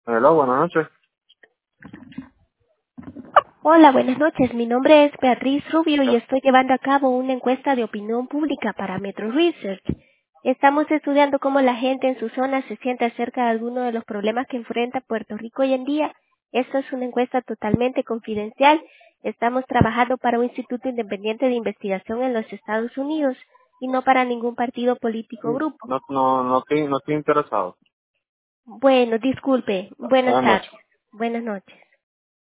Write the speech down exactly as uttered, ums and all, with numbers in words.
Hello, buenas noches. Hola, buenas noches. Mi nombre es Beatriz Rubio y Ya. estoy llevando a cabo una encuesta de opinión pública para Metro Research. Estamos estudiando cómo la gente en su zona se siente acerca de algunos de los problemas que enfrenta Puerto Rico hoy en día. Esta es una encuesta totalmente confidencial. Estamos trabajando para un instituto independiente de investigación en los Estados Unidos y no para ningún partido político o grupo. No, no, no estoy, no estoy interesado. Bueno, disculpe. Buenas Buenas tardes. noches. Buenas noches.